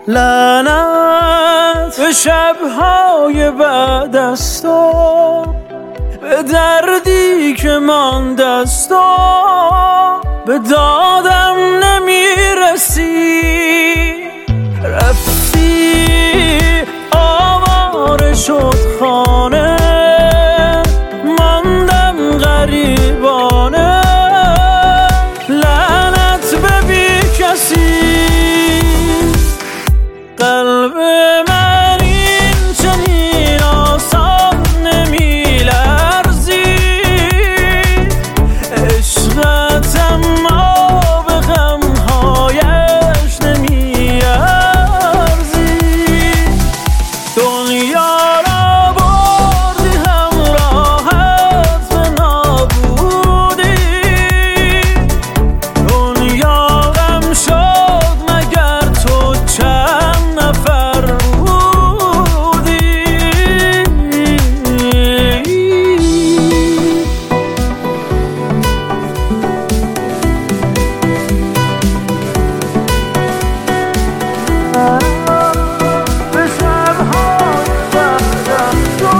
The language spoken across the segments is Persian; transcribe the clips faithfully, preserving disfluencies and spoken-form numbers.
لعنت به شب‌های بعد از تو، به دردی که مانده از تو، به دادم نمیرسی. رفتی آواره شد خانه، ماندم غریبانه. لعنت به بی کسی، قلب من این چنین آسان نمیلرزی. عشقت اما به غمهایش نمیارزی. دنیا را بردی همراهت به نابودی. دنیا غم شد مگر تو چند نفر بودی. به شب‌های بعد از تو،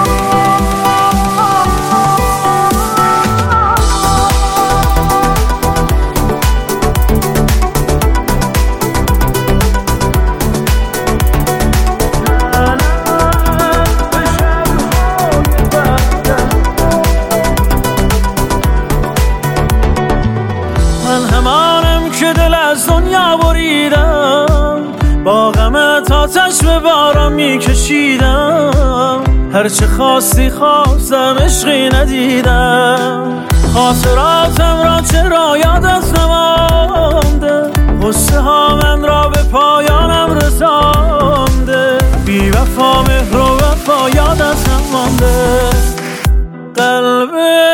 من همانم که دل از دنیا بریدم، با غمت آتش به باران میکشیدم. هرچه خواستی خواستم عشقی ندیدم. خاطراتم را چرا یادت نمانده؟ غصه ها من را به پایانم رسانده. بی وفا مهر و وفا یادت نمانده. قلب